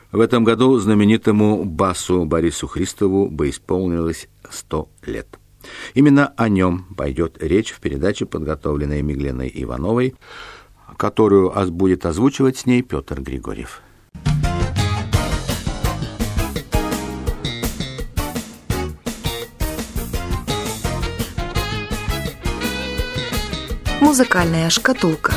В этом году знаменитому басу Борису Христову бы исполнилось 100 лет. Именно о нем пойдет речь в передаче, подготовленной Мигленой Ивановой, которую будет озвучивать с ней Петр Григорьев. Музыкальная шкатулка.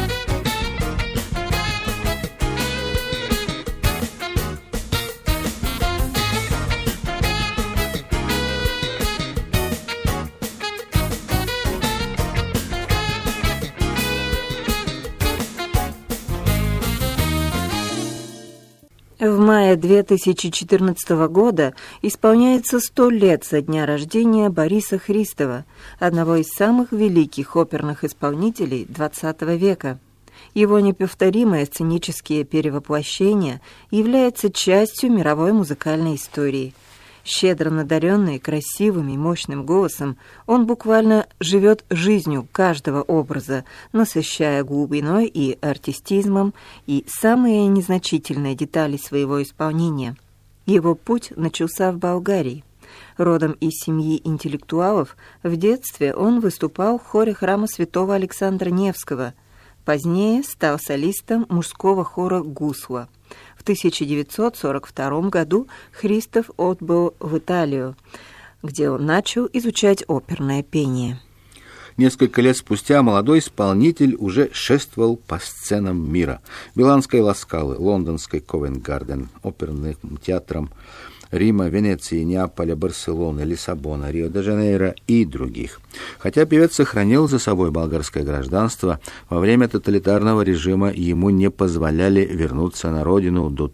В мае 2014 года исполняется 100 лет со дня рождения Бориса Христова, одного из самых великих оперных исполнителей XX века. Его неповторимые сценические перевоплощения являются частью мировой музыкальной истории. Щедро надаренный красивым и мощным голосом, он буквально живет жизнью каждого образа, насыщая глубиной и артистизмом и самые незначительные детали своего исполнения. Его путь начался в Болгарии. Родом из семьи интеллектуалов, в детстве он выступал в хоре храма святого Александра Невского. Позднее стал солистом мужского хора «Гусла». В 1942 году Христов отбыл в Италию, где он начал изучать оперное пение. Несколько лет спустя молодой исполнитель уже шествовал по сценам мира. Миланской «Ла Скалы», лондонской «Ковент-Гарден», оперным театрам Рима, Венеции, Неаполя, Барселоны, Лиссабона, Рио-де-Жанейро и других. Хотя певец сохранил за собой болгарское гражданство, во время тоталитарного режима ему не позволяли вернуться на родину до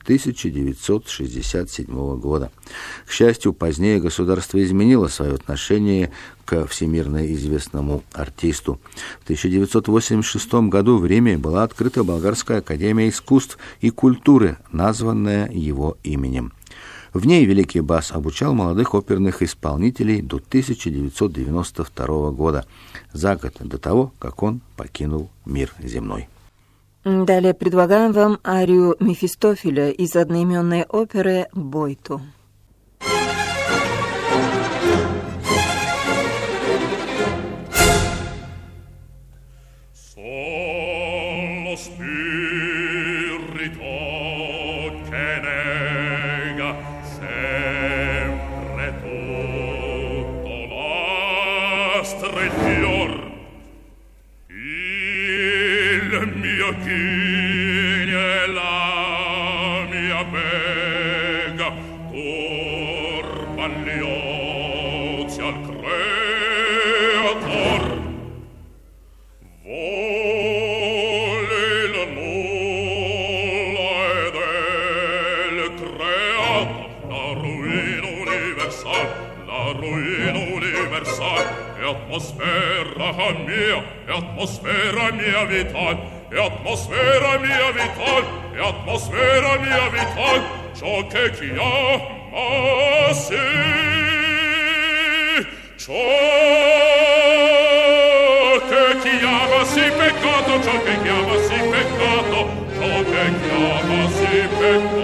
1967 года. К счастью, позднее государство изменило свое отношение к всемирно известному артисту. В 1986 году в Риме была открыта Болгарская академия искусств и культуры, названная его именем. В ней великий бас обучал молодых оперных исполнителей до 1992 года, за год до того, как он покинул мир земной. Далее предлагаем вам арию Мефистофеля из одноименной оперы «Бойту». Atmosfera mia vital, atmosfera mia vital, atmosfera mia vital, ciò che chiamasi, ciò che chiamasi peccato, ciò che chiamasi peccato, ciò che chiamasi peccato.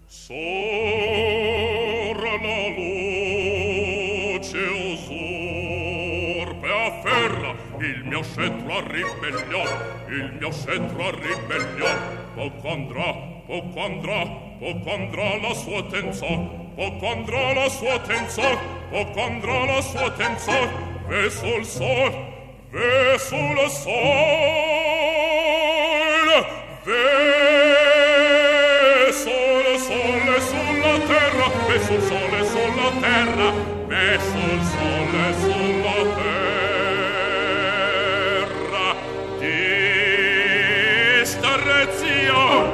Sor la luce usurpe afferra il mio scettro a ribellion, il mio scettro a ribellion. Poco andrà la sua tenzor, poco andrà la sua tenzor, poco andrà la sua tenzor, ve sul sol, ve sul sol, ve sul sole sulla terra, ve sul sole sulla terra, ve sul sole sulla terra, di starrezia,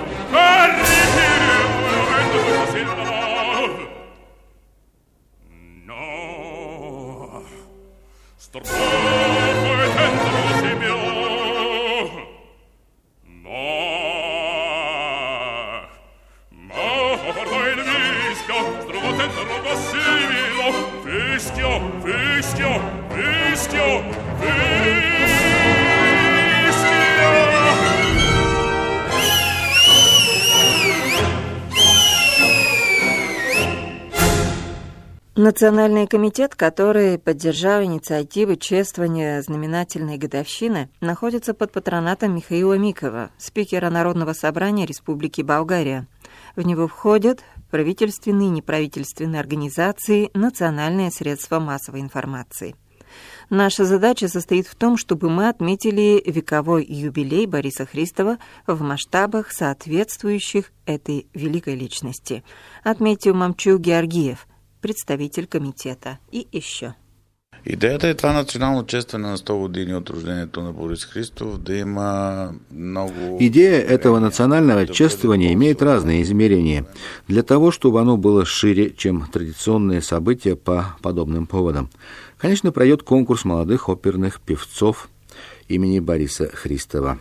Национальный комитет, который поддержал инициативы чествования знаменательной годовщины, находится под патронатом Михаила Микова, спикера Народного собрания Республики Болгария. В него входят правительственные и неправительственные организации, национальные средства массовой информации. Наша задача состоит в том, чтобы мы отметили вековой юбилей Бориса Христова в масштабах, соответствующих этой великой личности, отметил Мамчил Георгиев, представитель комитета. И еще. Идеята е това национално честване на 100 години от рождението на Борис Христов да има много... Идея этого национального чествования имеет разные измерения, для того, чтобы оно было шире, чем традиционные события по подобным поводам. Конечно, пройдет конкурс молодых оперных певцов имени Бориса Христова.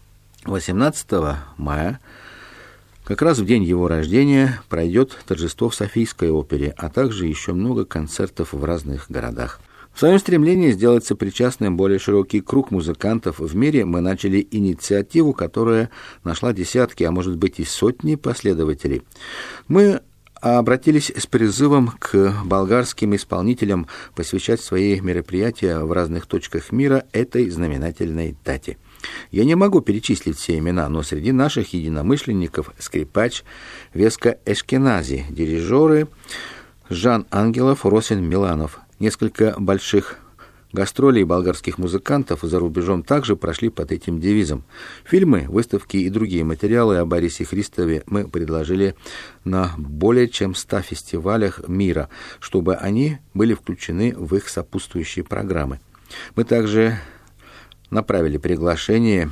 18 мая, как раз в день его рождения, пройдет торжество в Софийской опере, а также еще много концертов в разных городах. В своем стремлении сделать сопричастным более широкий круг музыкантов в мире мы начали инициативу, которая нашла десятки, а может быть и сотни последователей. Мы обратились с призывом к болгарским исполнителям посвящать свои мероприятия в разных точках мира этой знаменательной дате. Я не могу перечислить все имена, но среди наших единомышленников скрипач Веска Эшкенази, дирижеры Жан Ангелов, Росин Миланов. Несколько больших гастролей болгарских музыкантов за рубежом также прошли под этим девизом. Фильмы, выставки и другие материалы о Борисе Христове мы предложили на более чем 100 фестивалях мира, чтобы они были включены в их сопутствующие программы. Мы также направили приглашение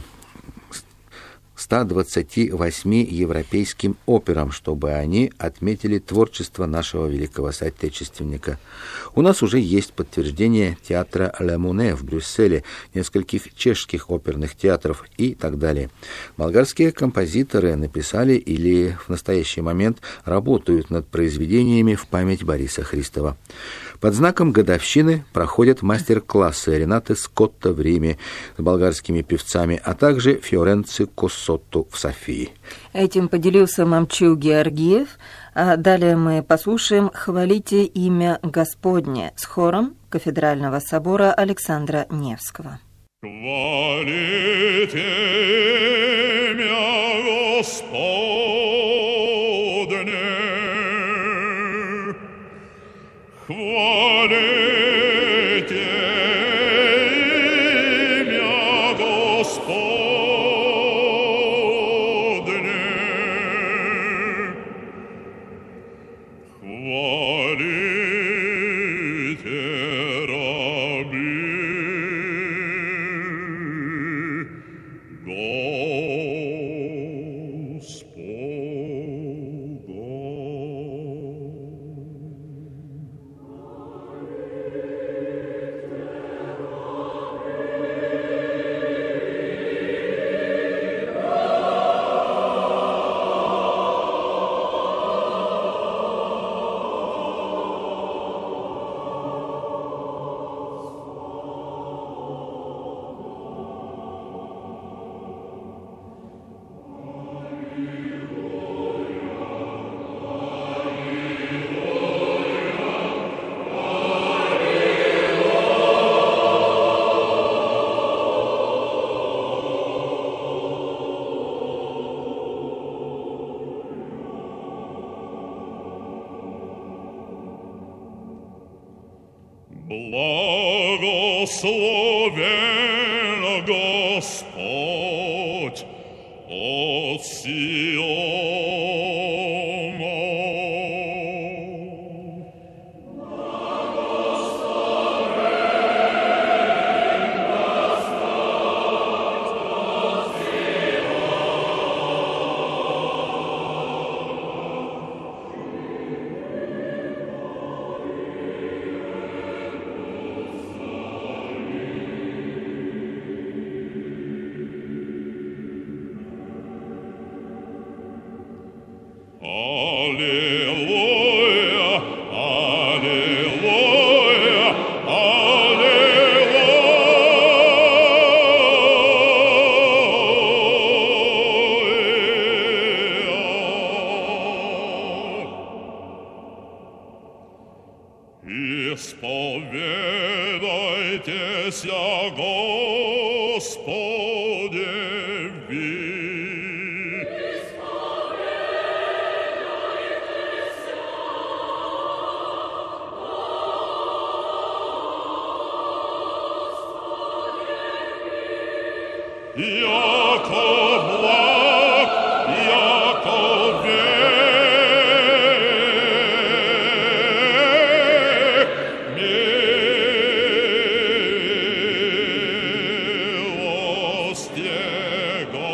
128 европейским операм, чтобы они отметили творчество нашего великого соотечественника. У нас уже есть подтверждение театра Ле Муне в Брюсселе, нескольких чешских оперных театров и так далее. Болгарские композиторы написали или в настоящий момент работают над произведениями в память Бориса Христова. Под знаком годовщины проходят мастер-классы Ренаты Скотта в Риме с болгарскими певцами, а также Фиоренци Коссотто в Софии. Этим поделился Мамчил Георгиев. А далее мы послушаем «Хвалите имя Господне» с хором Кафедрального собора Александра Невского. Хвалите имя Господне, хвалите имя Господне, хвалите раби Благословен Господь от Сиона. Аллилуйя, аллилуйя, аллилуйя. Исповедайтесь, Господе, яко благ, яко век, милость Его.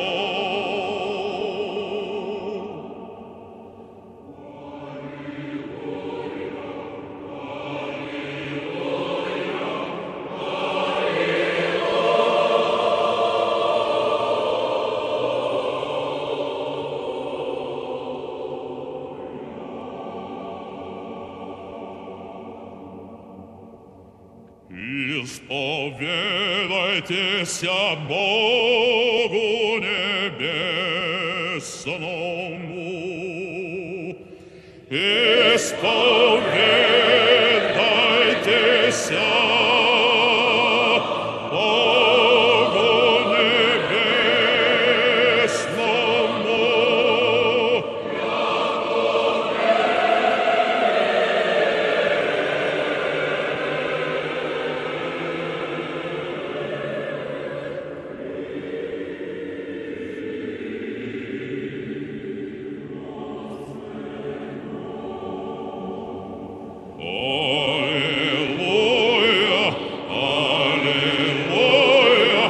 Исповедайтесь Богу Небесному, исповедайтесь Богу Небесному. Аллилуйя, аллилуйя,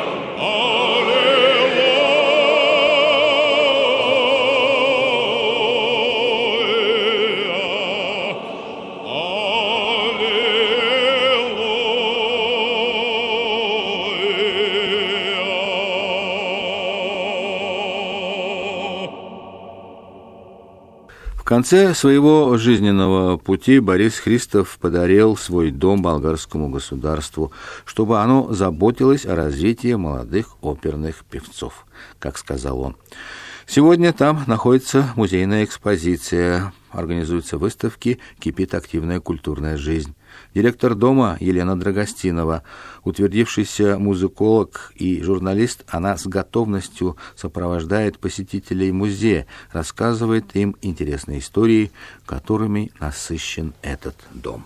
В конце своего жизненного пути Борис Христов подарил свой дом болгарскому государству, чтобы оно заботилось о развитии молодых оперных певцов, как сказал он. Сегодня там находится музейная экспозиция, организуются выставки, кипит активная культурная жизнь. Директор дома Елена Драгостинова, утвердившийся музыколог и журналист, она с готовностью сопровождает посетителей музея, рассказывает им интересные истории, которыми насыщен этот дом.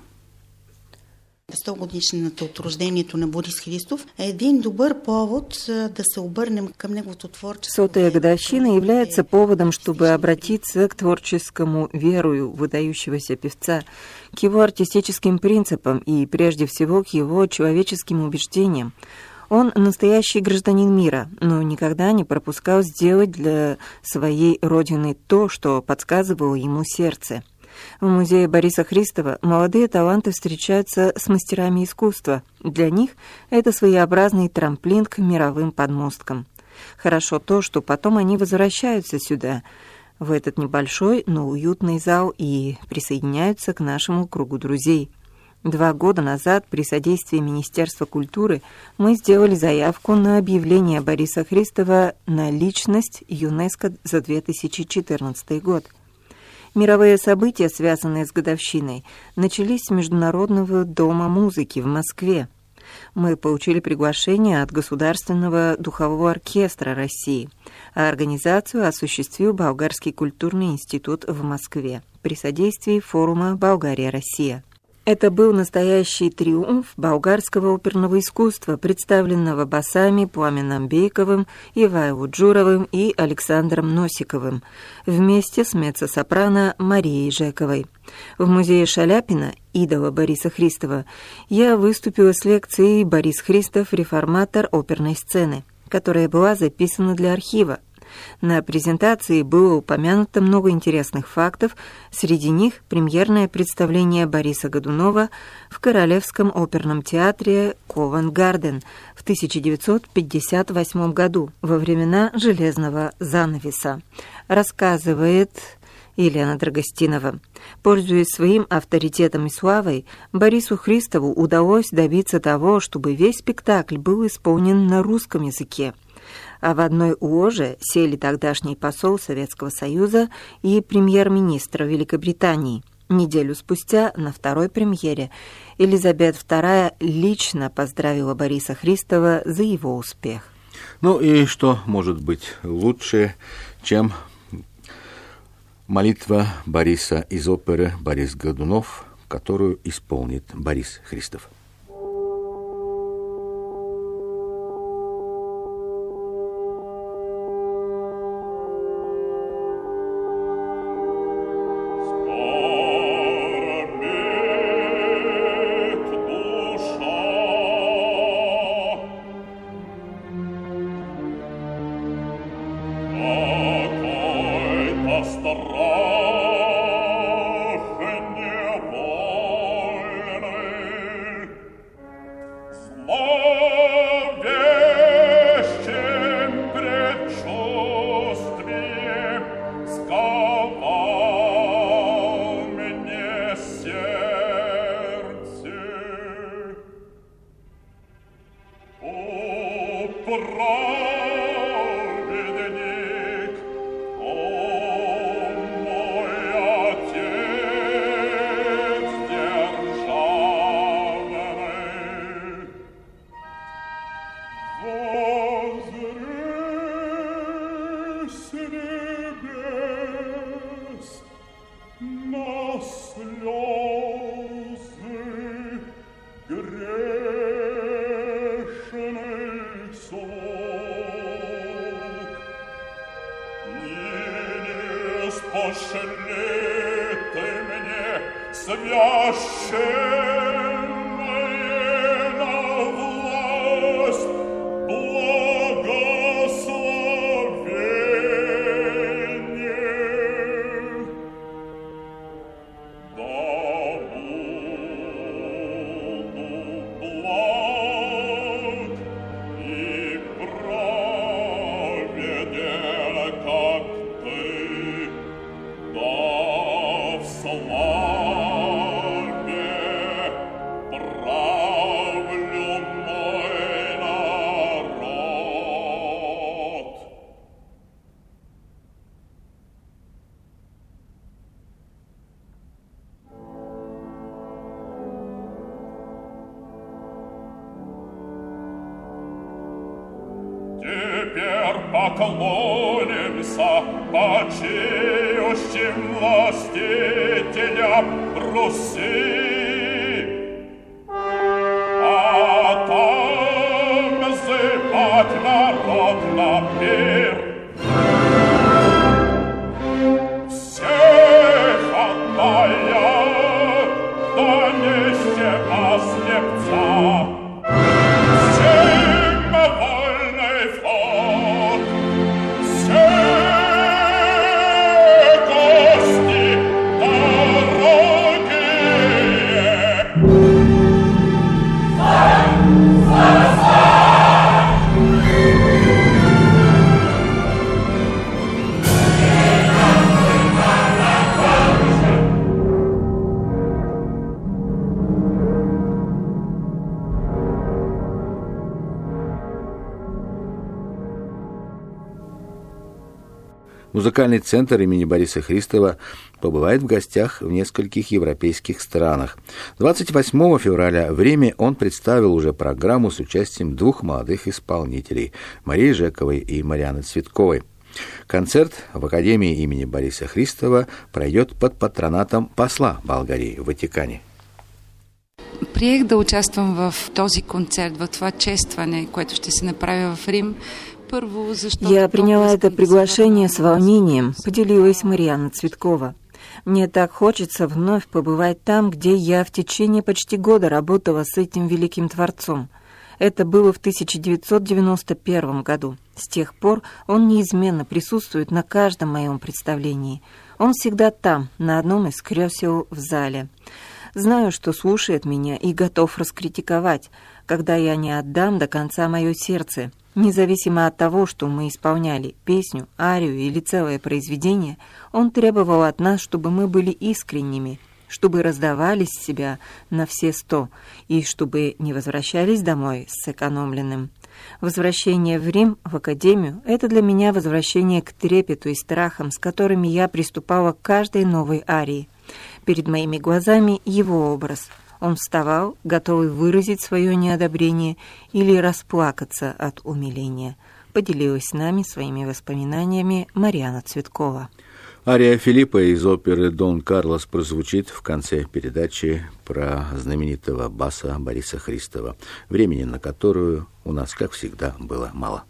100-годишнината от рождението на Борис Христов е един добър повод да се обърнем към неговото творчество. 100-я годовщина является поводом, чтобы обратиться к творческому верую выдающегося певца, к его артистическим принципам и, прежде всего, к его человеческим убеждениям. Он настоящий гражданин мира, но никогда не пропускал сделать для своей родины то, что подсказывало ему сердце. В музее Бориса Христова молодые таланты встречаются с мастерами искусства. Для них это своеобразный трамплин к мировым подмосткам. Хорошо то, что потом они возвращаются сюда, в этот небольшой, но уютный зал, и присоединяются к нашему кругу друзей. 2 года назад при содействии Министерства культуры мы сделали заявку на объявление Бориса Христова на личность ЮНЕСКО за 2014 год. Мировые события, связанные с годовщиной, начались с Международного дома музыки в Москве. Мы получили приглашение от Государственного духового оркестра России, а организацию осуществил Болгарский культурный институт в Москве при содействии форума «Болгария-Россия». Это был настоящий триумф болгарского оперного искусства, представленного басами Пламеном Бейковым, Ивайло Джуровым и Александром Носиковым, вместе с меццо-сопрано Марией Жековой. В музее Шаляпина, идола Бориса Христова, я выступила с лекцией «Борис Христов. Реформатор оперной сцены», которая была записана для архива. На презентации было упомянуто много интересных фактов, среди них премьерное представление Бориса Годунова в Королевском оперном театре Ковент-Гарден в 1958 году, во времена железного занавеса, рассказывает Елена Драгостинова. Пользуясь своим авторитетом и славой, Борису Христову удалось добиться того, чтобы весь спектакль был исполнен на русском языке. А в одной ложе сели тогдашний посол Советского Союза и премьер-министр Великобритании. Неделю спустя, на второй премьере, Елизавета II лично поздравила Бориса Христова за его успех. Ну и что может быть лучше, чем молитва Бориса из оперы «Борис Годунов», которую исполнит Борис Христов. Пошли ты мне священное на власть благословение. Да буду благ и праведен, как ты, да в славе правлю мой народ. Теперь поклонимся почиющим властителям Руси, а там зывать народ на пир. Всех отдая, да нищего слепца, всем вольный вход, все гости дорогие. Музыкальный центр имени Бориса Христова побывает в гостях в нескольких европейских странах. 28 февраля в Риме он представил уже программу с участием двух молодых исполнителей – Марии Жековой и Марианы Цветковой. Концерт в Академии имени Бориса Христова пройдет под патронатом посла Болгарии в Ватикане. приех да участвам в този концерт, в това честване, което ще се направи в Рим. Първо, защото... Я приняла это приглашение с волнением, поделилась Марьяна Цветкова. Мне так хочется вновь побывать там, где я в течение почти года работала с этим великим творцом. Это было в 1991 году. С тех пор он неизменно присутствует на каждом моем представлении. Он всегда там, на одном из кресел в зале. Знаю, что слушает меня и готов раскритиковать, когда я не отдам до конца мое сердце. Независимо от того, что мы исполняли песню, арию или целое произведение, он требовал от нас, чтобы мы были искренними, чтобы раздавались себя на все 100 и чтобы не возвращались домой с сэкономленным. Возвращение в Рим, в Академию, это для меня возвращение к трепету и страхам, с которыми я приступала к каждой новой арии. Перед моими глазами его образ. Он вставал, готовый выразить свое неодобрение или расплакаться от умиления. Поделилась с нами своими воспоминаниями Марьяна Цветкова. Ария Филиппа из оперы «Дон Карлос» прозвучит в конце передачи про знаменитого баса Бориса Христова, времени на которую у нас, как всегда, было мало.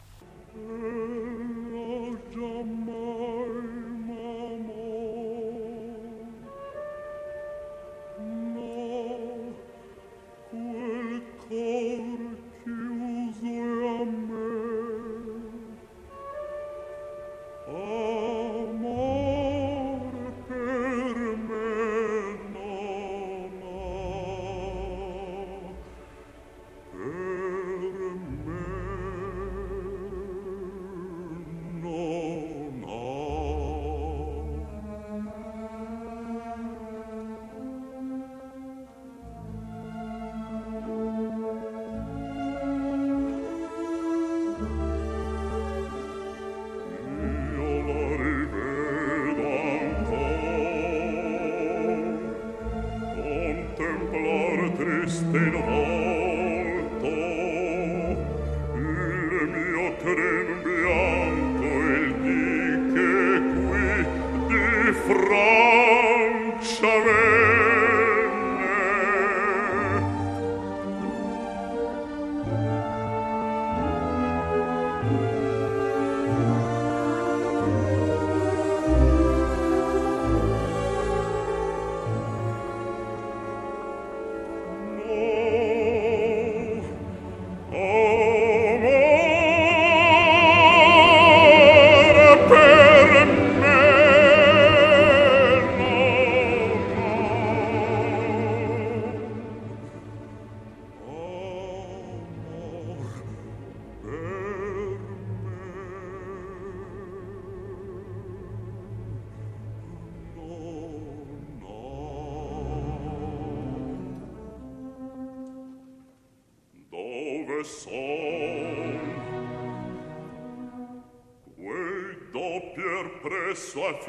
Presso a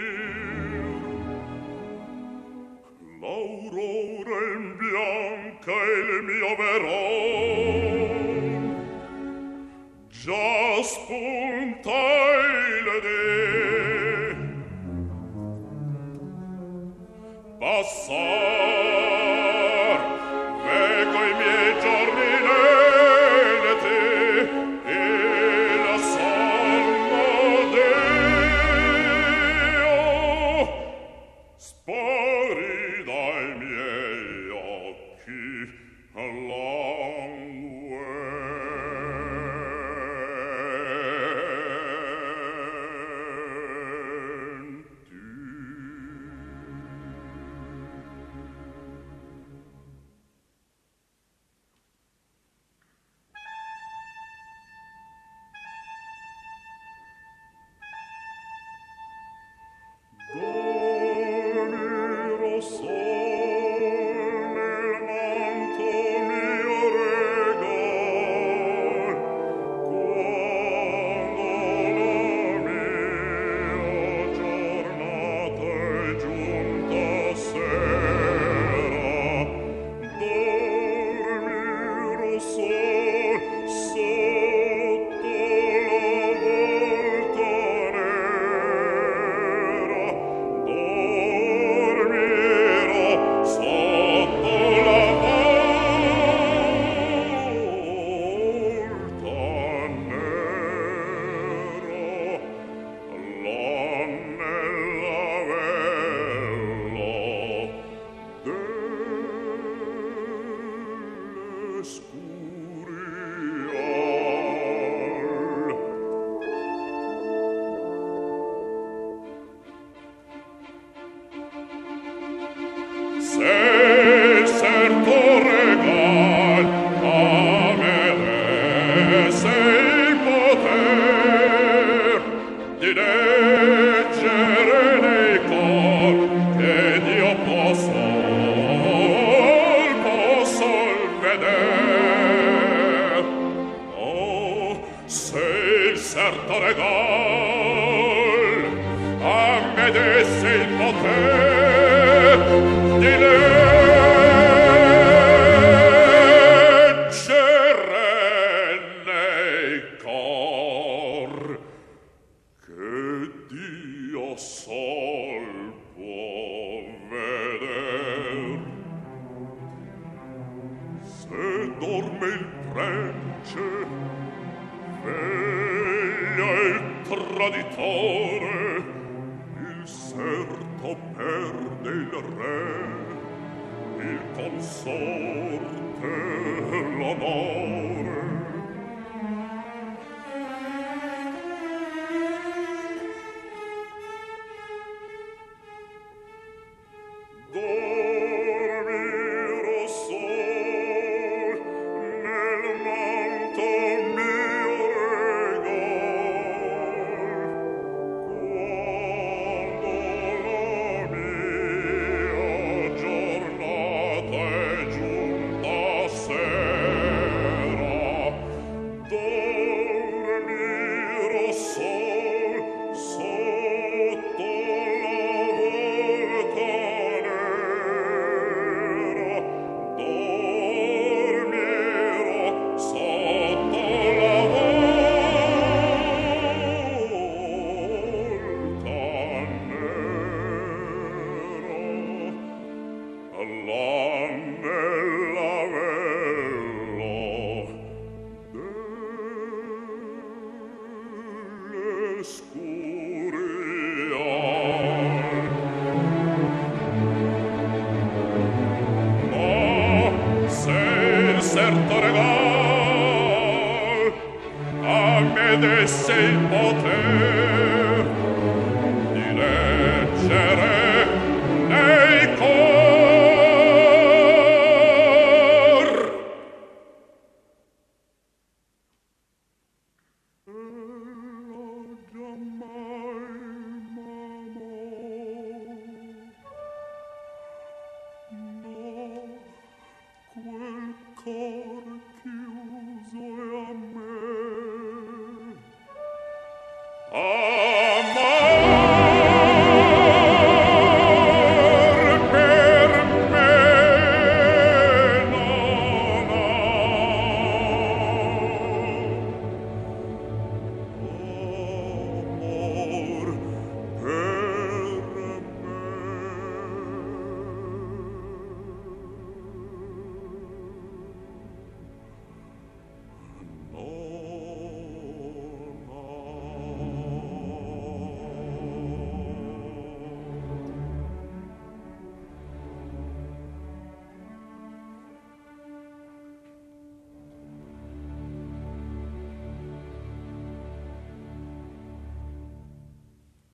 finir l'aurora in bianca il mio veron già spunta il dì passar veco i miei giorni lenti e la sonno spari dai miei occhi languenti. deserto regal, a me desse il poter di leggere nei cor che Dio sol può veder. Se dorme il prece, veglia il traditore, il serto perde il re, il consorte l'onore. Dormirò sol nel manto mio regal, quando la mia giornata è giunta a sera. Dormirò sol sotto la volta nera, dormirò sotto la volta nera, all'annellavello delle scurie. Ma se il serto regal a me desse il poter